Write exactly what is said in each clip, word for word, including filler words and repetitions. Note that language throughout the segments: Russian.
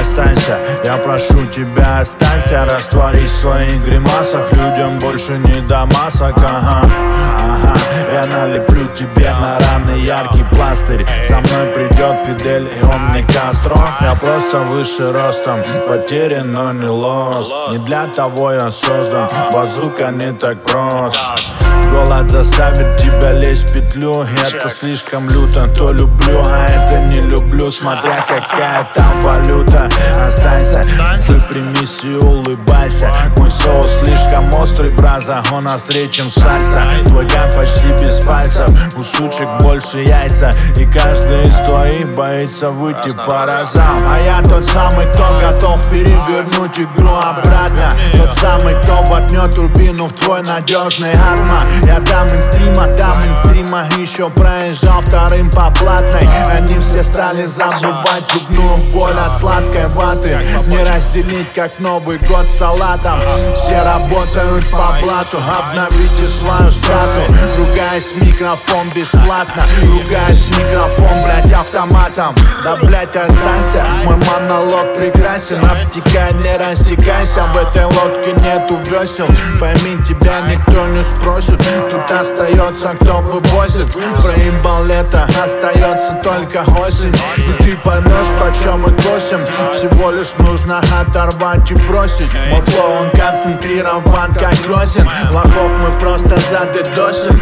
Останься, я прошу тебя, останься. Растворись в своих гримасах. Людям больше не до масок. Ага, ага. Я налеплю тебе на раны яркий пластырь. Со мной придет Фидель, и он не Кастро. Я просто выше ростом, потерян, но не lost. Не для того я создан, базука не так прост. Голод заставит тебя лезть в петлю. Это слишком люто, то люблю, а это не люблю. Смотря какая там валюта. Останься, выпрямись и улыбайся. Мой соус слишком острый, браза, он острее, чем сальса. Твой ган почти без пальцев, у сучек больше яйца. И каждый из твоих боится выйти по разам. А я тот самый, кто готов перевернуть игру обратно. Тот самый, кто воткнет турбину в твой надежный арма. Я там инстрима, там инстрима еще проезжал вторым по платной. Они все стали забывать зубную боль от сладкой ваты. Не разделить, как Новый год с салатом. Все работают по блату, обновите свою стату. Ругаясь в микрофон бесплатно. Ругаясь в микрофон, блять, автоматом. Да, блять, останься, мой монолог прекрасен. Обтекай, не растекайся, в этой лодке нету весел. Пойми, тебя никто не спросит. Тут остается, кто вывозит. Проебал лето, остается только осень. И ты поймешь, почем мы косим. Всего лишь нужно оторвать и бросить. Мой флоу, он концентрирован, как грозен. Лохов мы просто задедосим.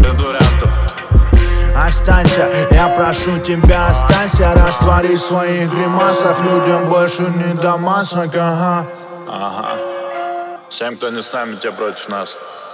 Останься, я прошу тебя, останься. Раствори в своих гримасах. Людям больше не до масок. Ага. Ага. Всем, кто не с нами, те против нас.